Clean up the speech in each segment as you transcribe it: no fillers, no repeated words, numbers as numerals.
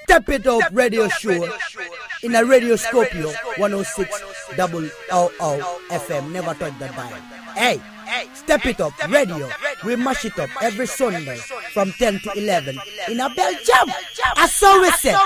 Step It Up radio show in a Radio Scorpio 106.000 FM. Never touch the dial. Hey, Step It Up radio. We mash it up every Sunday from 10 to 11 in a Belgium. I saw we say.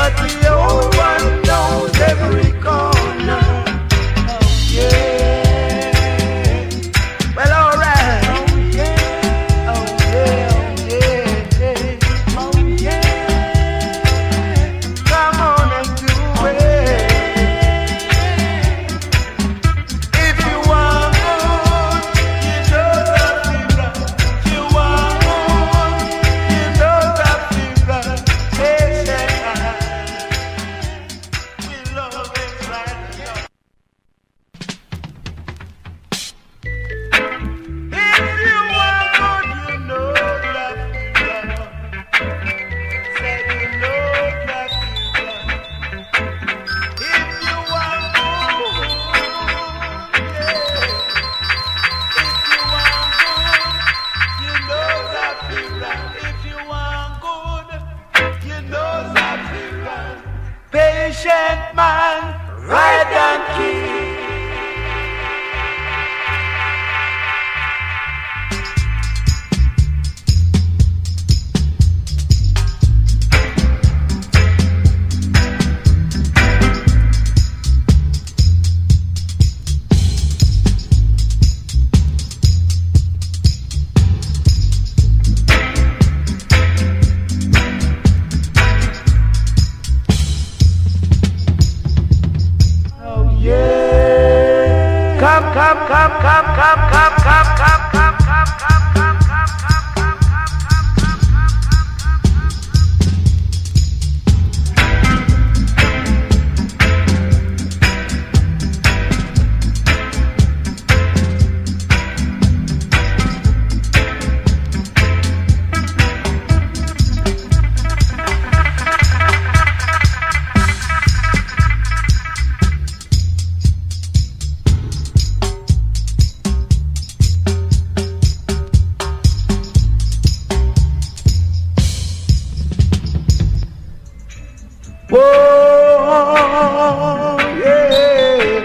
but the old one knows every corner. Oh yeah. Well, alright. Oh yeah. Oh yeah. Oh yeah. Come on and do it. If you want good, you know that we run. If you want good, you know that we run. We love it right now. If you want good, you know that we run. Said you know that we run. If you want good, yeah. If you want good, you know that we run. If you want good, you know that we run. Patient man, ride and keep. Oh yeah. Come, come, come, come, come, come, come, come, come, come, come, come, come, come, oh yeah.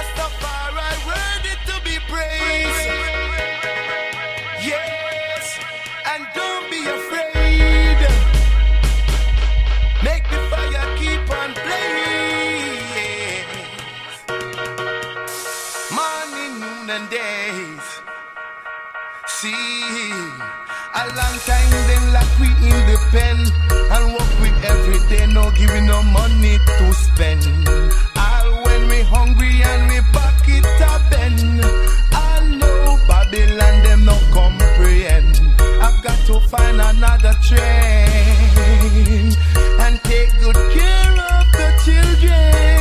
Rastafari worthy to be praised. Yes, and don't be afraid. Make the fire keep on blaze. Morning, noon, and days. See, a long time then lock we in the pen and work with every day, no giving no money to spend. All when we hungry and we back it up bend. I know Babylon them no comprehend. I've got to find another train and take good care of the children.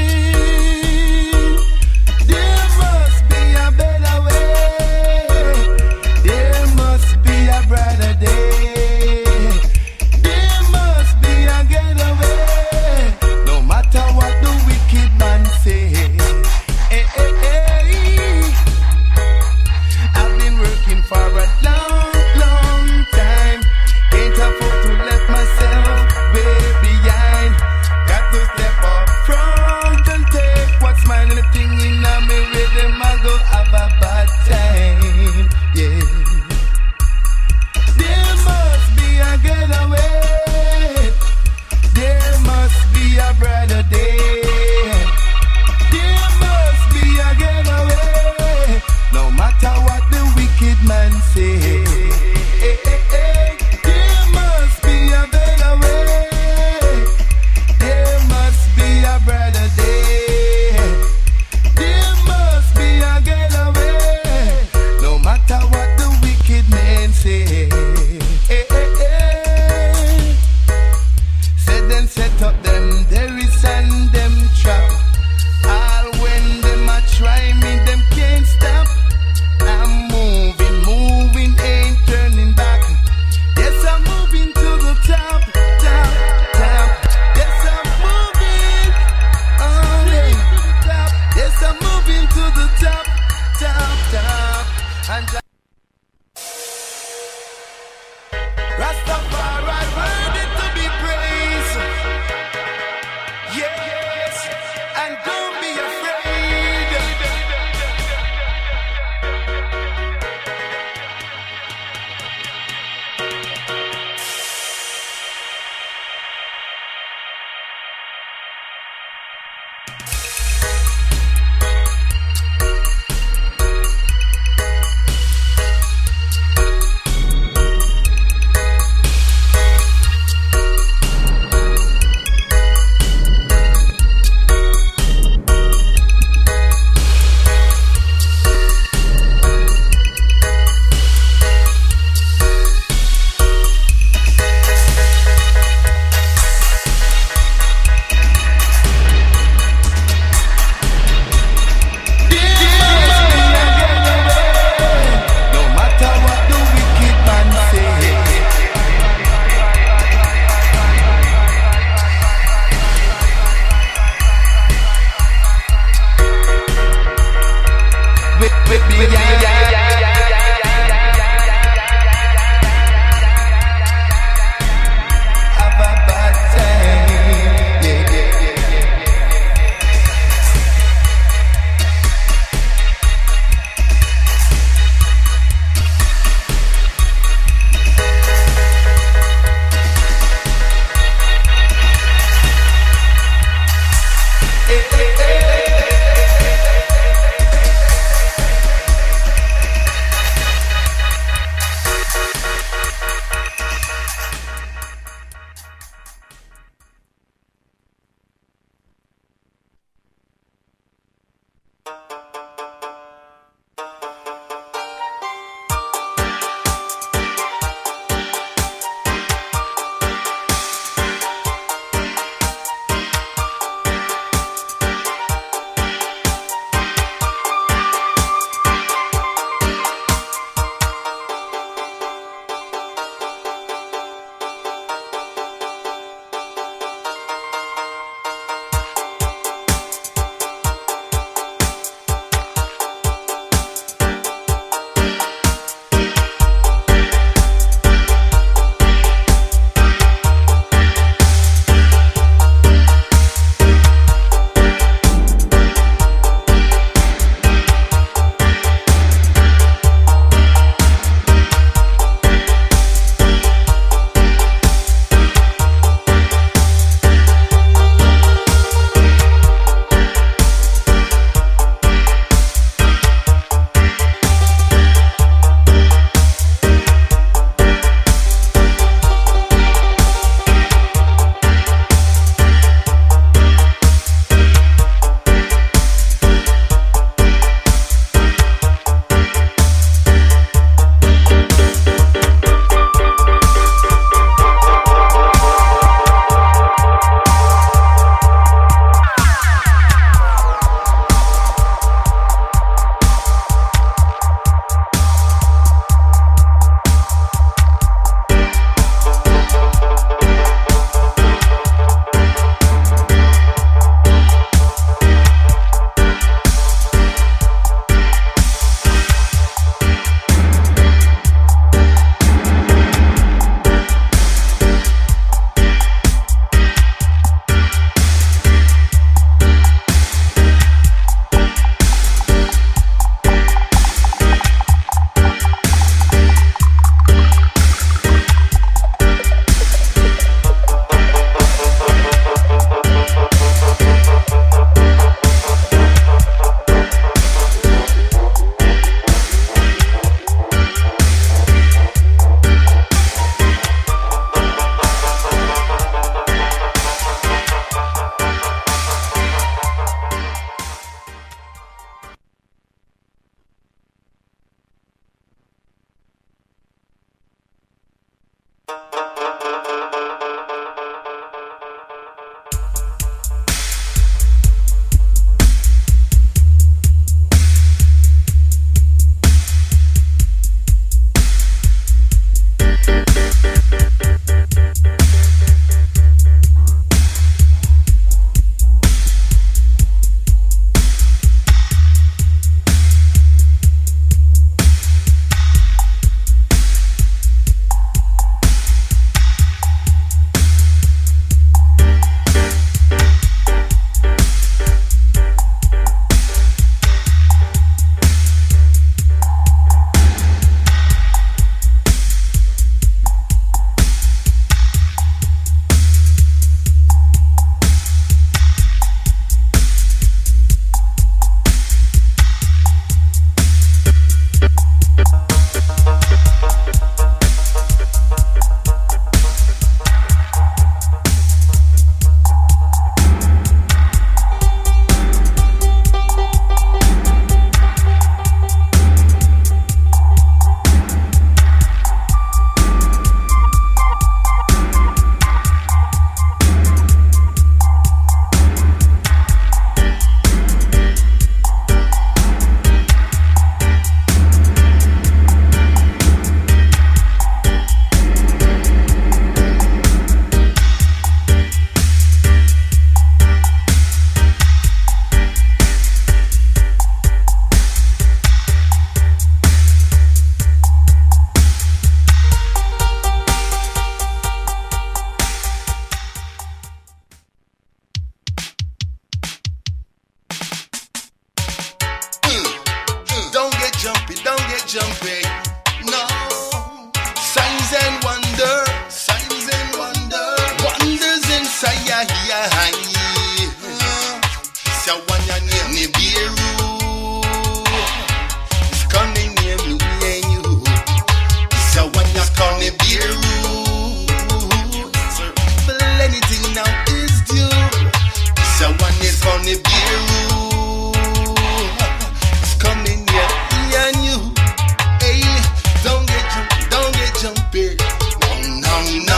There must be a better way. There must be a brighter day. There must be a getaway. No matter what the wicked man say. Hey, hey, hey. I've been working for a long, long time. Can't afford to let myself way behind. Got to step up front and take what's mine. Anything in me with them, I go have a bad time. Yeah. There must be a getaway. There must be a brighter day. There must be a getaway. No matter what the wicked man say. Hey, hey, hey. There must be a better way. There must be a brighter day. There must be a getaway. No matter what the wicked man say. Hey, hey, hey. Said them set up them terrorists and them trap. All when them a try me, them can't stop. I'm moving, moving, ain't turning back. Yes, I'm moving to the top, top, top. Yes, I'm moving, oh yeah, to the top. Yes, I'm moving to the top, top, top. And Rastafari worthy to be praised. Yes, and don't be afraid. jumping. No. Signs and wonders. Signs and wonders. Wonders inside ya. Sawanya ni biru. It's coming near me and you. Sawanya's coming biru. But anything now is due. Sawanya's coming biru. It's coming near me and you. Hey, don't get jumpy. No.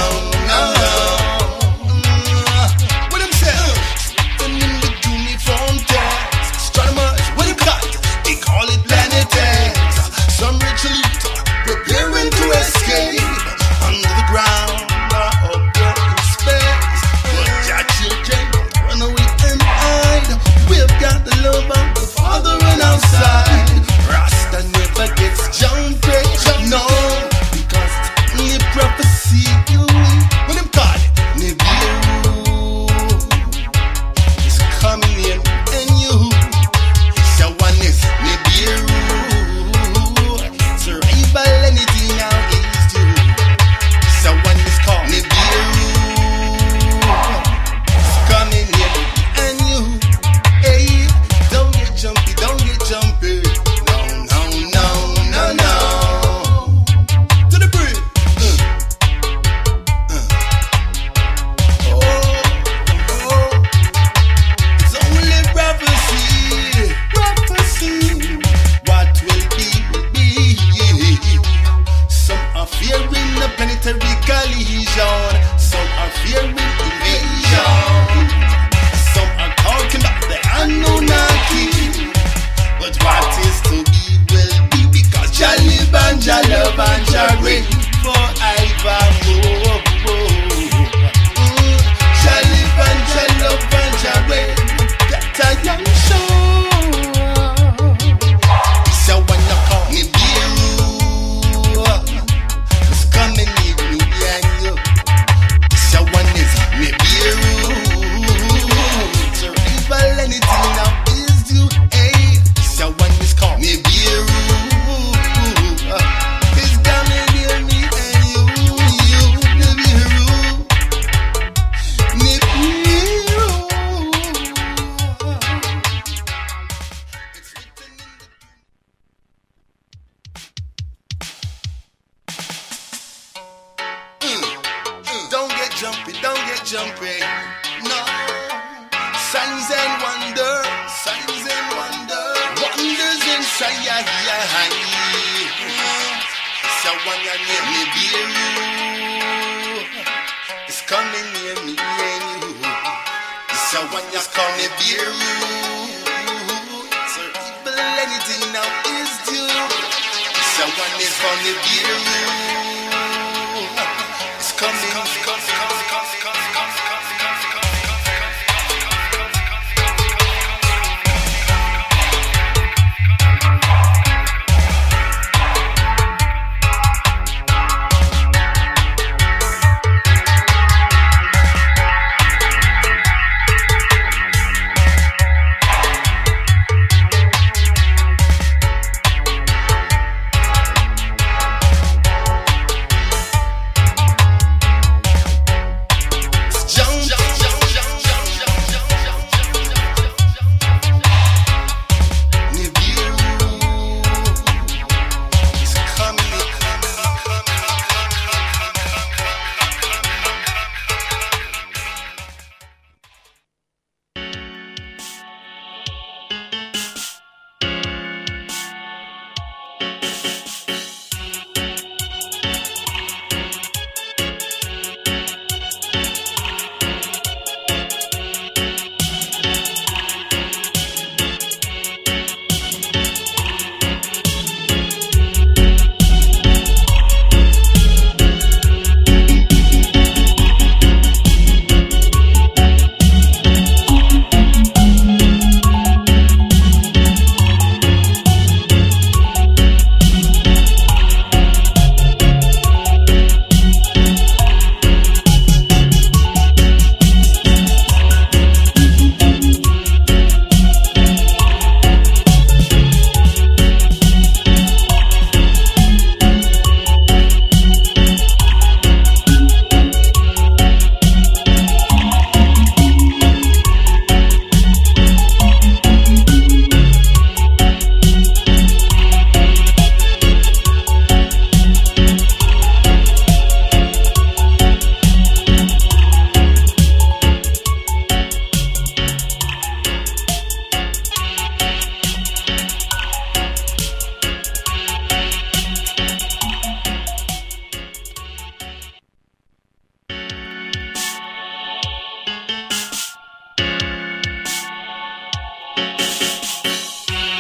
What I'm saying? Astronomers, what you got? They call it planet X. Some ritually preparing to escape under the ground or up there in space. But your children run away and hide. We've got the love of the Father and outside. Rasta never gets jumpy, no, because it's only prophecy. What them call it? Nibiru is coming in and you. Sawanya's Nibiru. Survival anything now is due. Sawanya's called Nibiru. It's coming in and you. Hey, don't get jumpy. No. To the bridge. It's only prophecy. What will be. Some are fearing the planetary collision. Some are fearing invasion. Some are talking about the Anunnaki. But what is to be will be, because Jah live and Jah love and Jah reign forevermore. Jah live and Jah love and Jah reign. That I am sure. So when you call me Nibiru, it's coming in me and you. So when it's Nibiru, survival anything now is due. Hey, so when it's called Nibiru, it's coming near me and you. Nibiru. It's written in the Don't get jumpy, no. Signs and wonders, wonders inside ya. Sawanya Nibiru, it's coming near me and you. Sawanya's coming Nibiru. Survival anything now is due. Sawanya's coming Nibiru. It's coming.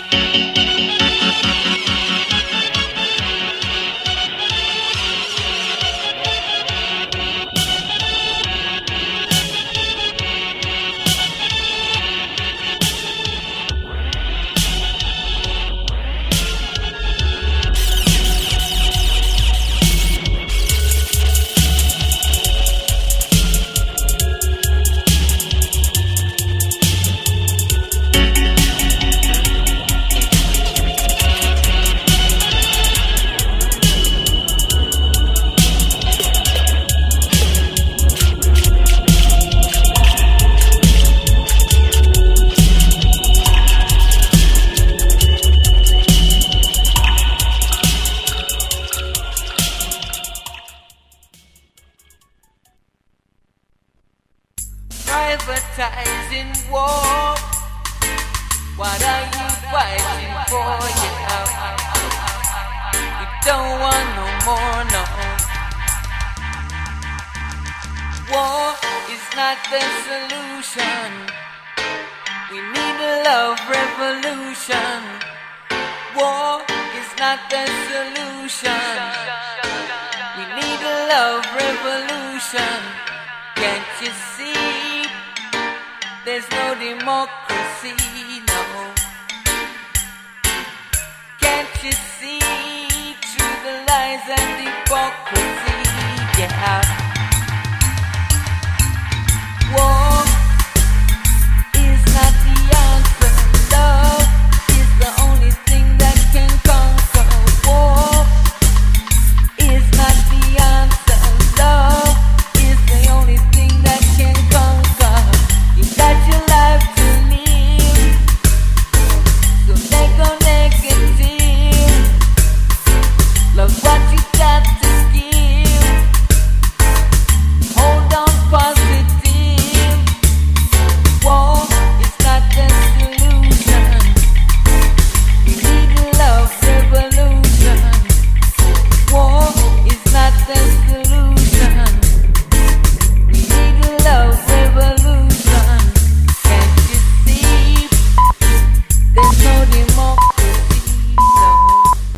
Privatizing war. What are you fighting for? Yeah, we don't want no more, no. War is not the solution. We need a love revolution. War is not the solution. We need a love revolution. Can't you see? There's no democracy, no. Can't you see through the lies and hypocrisy? Yeah. War